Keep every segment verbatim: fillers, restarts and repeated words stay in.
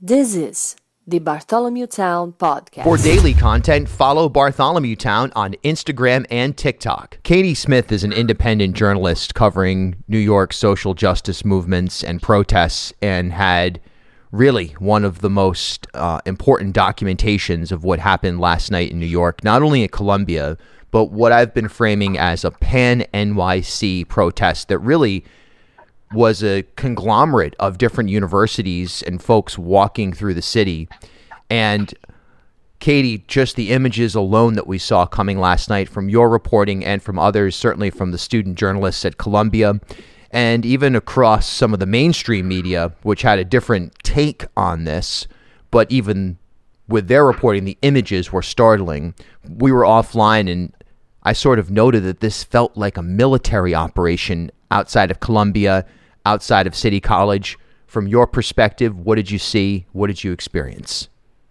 This is the Bartholomew Town Podcast. For daily content, follow Bartholomew Town on Instagram and TikTok. Katie Smith is an independent journalist covering New York social justice movements and protests, and had really one of the most uh, important documentations of what happened last night in New York, not only at Columbia, but what I've been framing as a pan-N Y C protest that really was a conglomerate of different universities and folks walking through the city. And Katie, just the images alone that we saw coming last night from your reporting and from others, certainly from the student journalists at Columbia, and even across some of the mainstream media, which had a different take on this, but even with their reporting, the images were startling. We were offline, and I sort of noted that this felt like a military operation outside of Columbia, outside of City College. From your perspective, what did you see? What did you experience?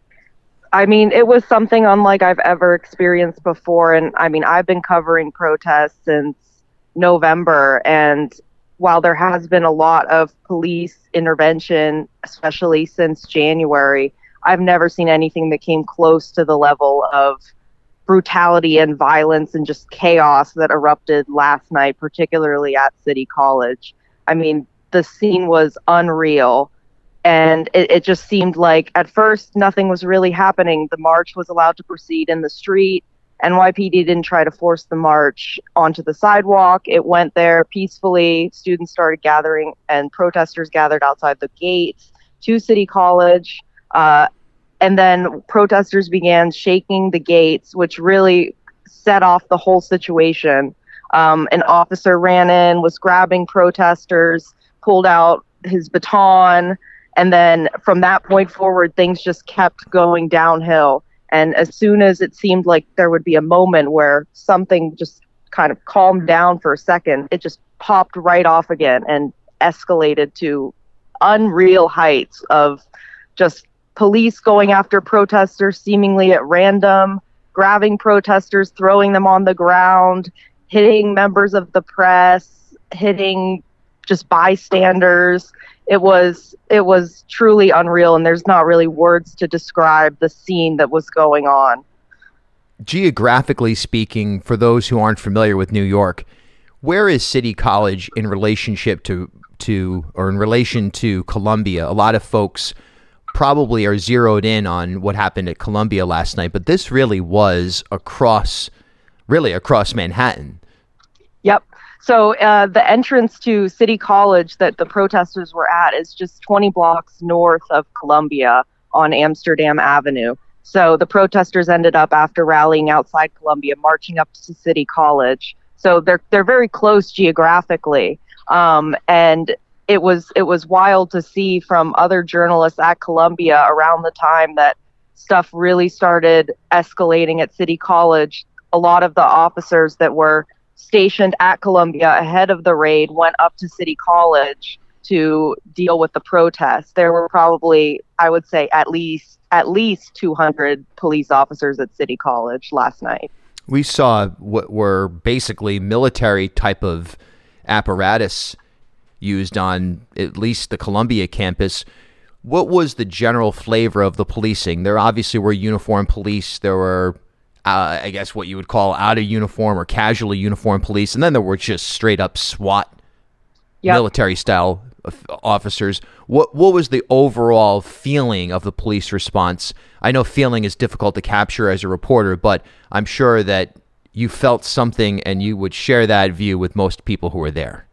I mean, it was something unlike I've ever experienced before. And I mean, I've been covering protests since November. And while there has been a lot of police intervention, especially since January, I've never seen anything that came close to the level of brutality and violence and just chaos that erupted last night, particularly at City College. I mean, the scene was unreal, and it, it just seemed like at first nothing was really happening. The march was allowed to proceed in the street. N Y P D didn't try to force the march onto the sidewalk. It went there peacefully. Students started gathering, and protesters gathered outside the gates to City College. Uh, and then protesters began shaking the gates, which really set off the whole situation. Um, an officer ran in, was grabbing protesters, pulled out his baton, and then from that point forward, things just kept going downhill. And as soon as it seemed like there would be a moment where something just kind of calmed down for a second, it just popped right off again and escalated to unreal heights of just police going after protesters seemingly at random, grabbing protesters, throwing them on the ground, hitting members of the press, hitting just bystanders. It was it was truly unreal, and there's not really words to describe the scene that was going on. Geographically speaking, for those who aren't familiar with New York, where is City College in relationship to to or in relation to Columbia? A lot of folks probably are zeroed in on what happened at Columbia last night, but this really was across really across Manhattan. Yep. So uh, the entrance to City College that the protesters were at is just twenty blocks north of Columbia on Amsterdam Avenue. So the protesters ended up, after rallying outside Columbia, marching up to City College. So they're they're very close geographically. Um, and it was it was wild to see from other journalists at Columbia around the time that stuff really started escalating at City College. A lot of the officers that were stationed at Columbia ahead of the raid went up to City College to deal with the protests. There were probably, I would say, at least at least two hundred police officers at City College last night. We saw what were basically military type of apparatus used on at least the Columbia campus. What was the general flavor of the policing? There obviously were uniformed police. There were Uh, I guess what you would call out of uniform or casually uniformed police. And then there were just straight up SWAT, yep, military style officers. What what was the overall feeling of the police response? I know feeling is difficult to capture as a reporter, but I'm sure that you felt something and you would share that view with most people who were there.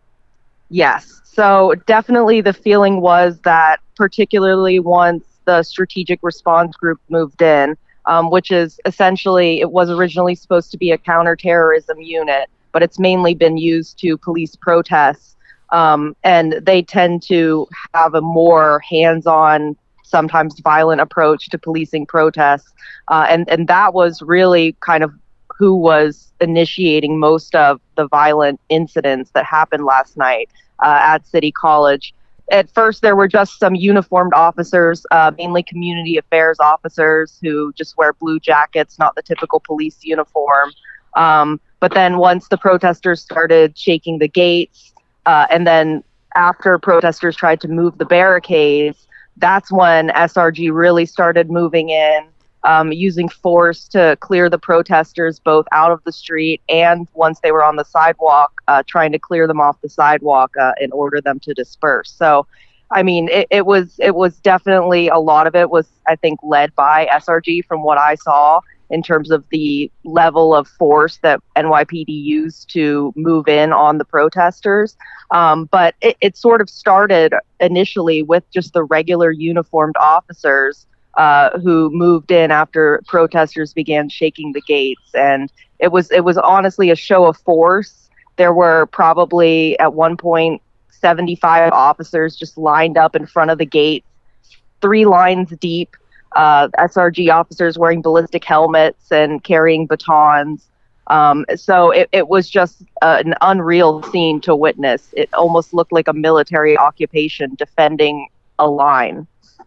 Yes. So definitely the feeling was that, particularly once the strategic response group moved in, Um, which is essentially, it was originally supposed to be a counterterrorism unit, but it's mainly been used to police protests. Um, and they tend to have a more hands-on, sometimes violent approach to policing protests. Uh, and, and that was really kind of who was initiating most of the violent incidents that happened last night uh, at City College. At first, there were just some uniformed officers, uh, mainly community affairs officers who just wear blue jackets, not the typical police uniform. Um, but then once the protesters started shaking the gates, uh, and then after protesters tried to move the barricades, that's when S R G really started moving in, um, using force to clear the protesters both out of the street and once they were on the sidewalk, uh, trying to clear them off the sidewalk uh, and order them to disperse. So, I mean, it, it was it was definitely a lot of it was, I think, led by S R G from what I saw in terms of the level of force that N Y P D used to move in on the protesters. Um, but it, it sort of started initially with just the regular uniformed officers uh, who moved in after protesters began shaking the gates. And it was it was honestly a show of force. There were probably at one point seventy-five officers just lined up in front of the gate, three lines deep. Uh, S R G officers wearing ballistic helmets and carrying batons. Um, so it, it was just uh, an unreal scene to witness. It almost looked like a military occupation defending a line.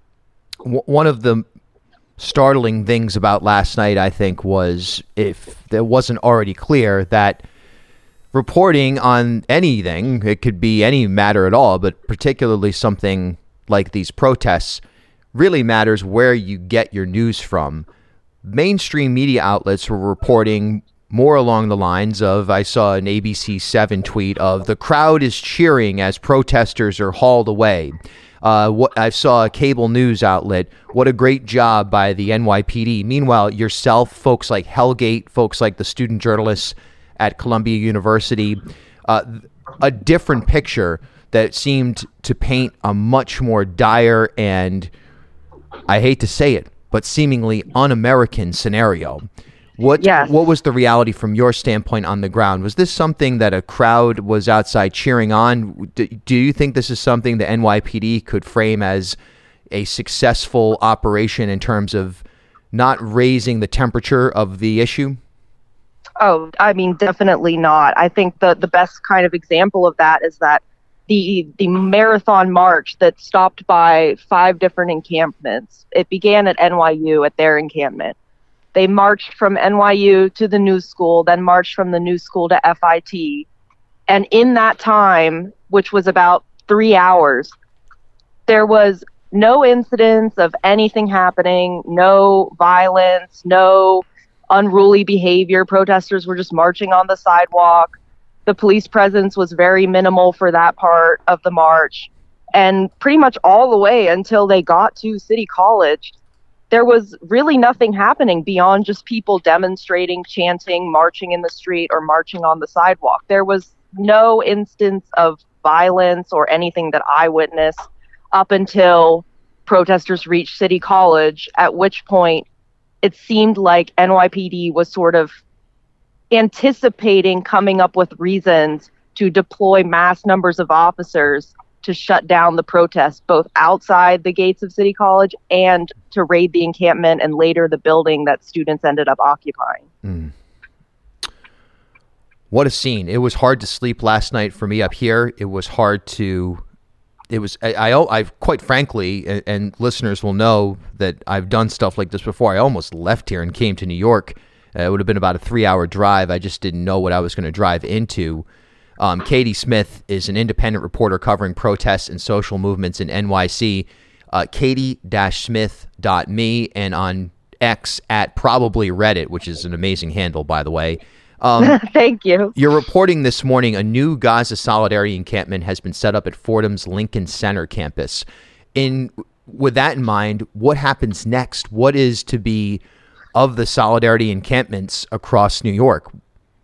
One of the startling things about last night, I think, was if it wasn't already clear that reporting on anything, it could be any matter at all, but particularly something like these protests, really matters where you get your news from. Mainstream media outlets were reporting more along the lines of, I saw an A B C seven tweet of, the crowd is cheering as protesters are hauled away. Uh, what I saw a cable news outlet, what a great job by the N Y P D. Meanwhile, yourself, folks like Hellgate, folks like the student journalists at Columbia University, uh, a different picture that seemed to paint a much more dire and, I hate to say it, but seemingly un-American scenario. What yes. what was the reality from your standpoint on the ground? Was this something that a crowd was outside cheering on? Do, do you think this is something the N Y P D could frame as a successful operation in terms of not raising the temperature of the issue? Oh, I mean, definitely not. I think the, the best kind of example of that is that the the marathon march that stopped by five different encampments. It began at N Y U at their encampment. They marched from N Y U to the New School, then marched from the New School to F I T. And in that time, which was about three hours, there was no incidents of anything happening, no violence, no unruly behavior. Protesters were just marching on the sidewalk. The police presence was very minimal for that part of the march. And pretty much all the way until they got to City College, there was really nothing happening beyond just people demonstrating, chanting, marching in the street or marching on the sidewalk. There was no instance of violence or anything that I witnessed up until protesters reached City College, at which point it seemed like N Y P D was sort of anticipating coming up with reasons to deploy mass numbers of officers to shut down the protest, both outside the gates of City College and to raid the encampment and later the building that students ended up occupying. Mm. What a scene. It was hard to sleep last night for me up here. It was hard to, it was, I, I, I quite frankly, and, and listeners will know that I've done stuff like this before. I almost left here and came to New York. Uh, it would have been about a three hour drive. I just didn't know what I was going to drive into. Um, Katie Smith is an independent reporter covering protests and social movements in N Y C. Uh, katie dash smith dot me and on X at probably Reddit, which is an amazing handle, by the way. Um, Thank you. You're reporting this morning a new Gaza Solidarity encampment has been set up at Fordham's Lincoln Center campus. In with that in mind, what happens next? What is to be of the Solidarity encampments across New York?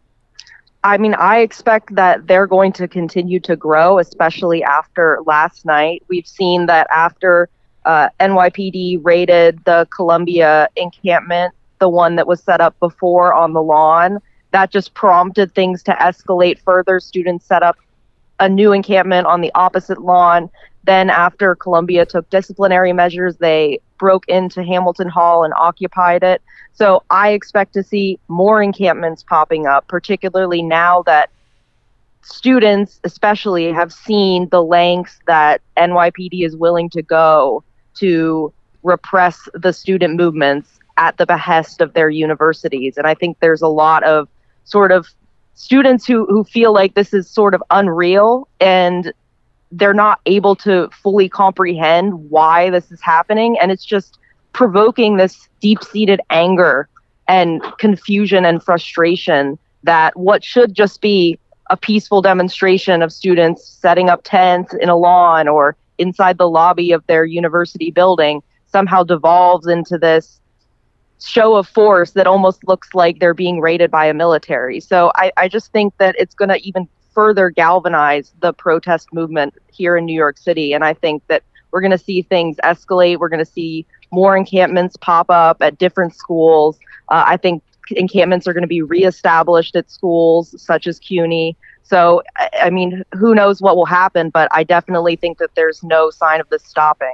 I mean, I expect that they're going to continue to grow, especially after last night. We've seen that after uh, N Y P D raided the Columbia encampment, the one that was set up before on the lawn, that just prompted things to escalate further. Students set up a new encampment on the opposite lawn. Then after Columbia took disciplinary measures, they broke into Hamilton Hall and occupied it. So I expect to see more encampments popping up, particularly now that students especially have seen the lengths that N Y P D is willing to go to repress the student movements at the behest of their universities. And I think there's a lot of sort of students who, who feel like this is sort of unreal and they're not able to fully comprehend why this is happening. And it's just provoking this deep-seated anger and confusion and frustration that what should just be a peaceful demonstration of students setting up tents in a lawn or inside the lobby of their university building somehow devolves into this show of force that almost looks like they're being raided by a military. So I, I just think that it's going to even further galvanize the protest movement here in New York City. And I think that we're going to see things escalate. We're going to see more encampments pop up at different schools. Uh, I think encampments are going to be reestablished at schools such as CUNY. So, I, I mean, who knows what will happen, but I definitely think that there's no sign of this stopping.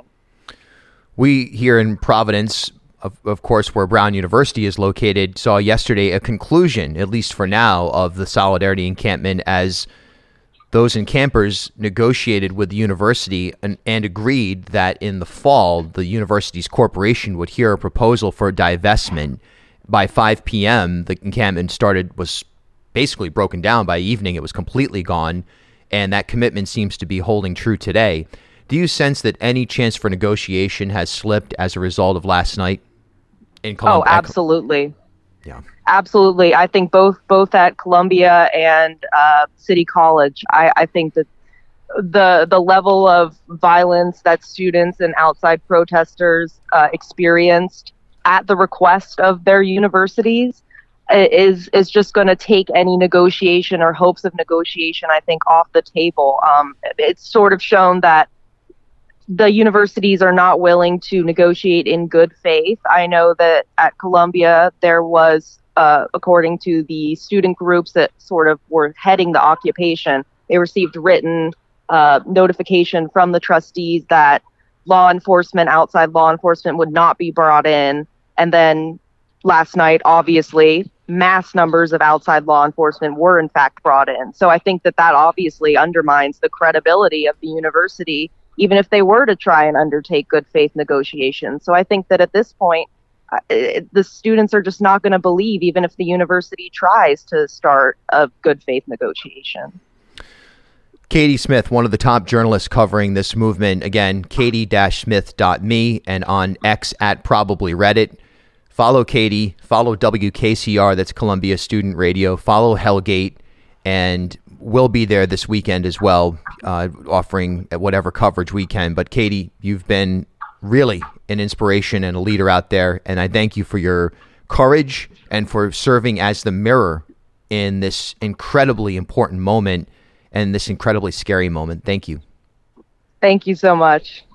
We here in Providence, of, of course, where Brown University is located, saw yesterday a conclusion, at least for now, of the Solidarity Encampment as those encampers negotiated with the university and, and agreed that in the fall, the university's corporation would hear a proposal for divestment. By five p.m., the encampment started, was basically broken down. By evening, it was completely gone, and that commitment seems to be holding true today. Do you sense that any chance for negotiation has slipped as a result of last night in Columbia? Oh, absolutely. Yeah. Absolutely. I think both both at Columbia and uh, City College, I, I think that the the level of violence that students and outside protesters uh, experienced at the request of their universities is is just going to take any negotiation or hopes of negotiation, I think, off the table. Um, it's sort of shown that the universities are not willing to negotiate in good faith. I know that at Columbia, there was, uh, according to the student groups that sort of were heading the occupation, they received written uh, notification from the trustees that law enforcement, outside law enforcement, would not be brought in. And then last night, obviously, mass numbers of outside law enforcement were in fact brought in. So I think that that obviously undermines the credibility of the university, even if they were to try and undertake good faith negotiations. So I think that at this point, uh, it, the students are just not going to believe, even if the university tries to start a good faith negotiation. Katie Smith, one of the top journalists covering this movement. Again, katie dash smith dot me and on X at probably Reddit. Follow Katie, follow W K C R, that's Columbia Student Radio, follow Hellgate, and we'll be there this weekend as well, uh, offering whatever coverage we can. But Katie, you've been really an inspiration and a leader out there, and I thank you for your courage and for serving as the mirror in this incredibly important moment and this incredibly scary moment. Thank you. Thank you so much.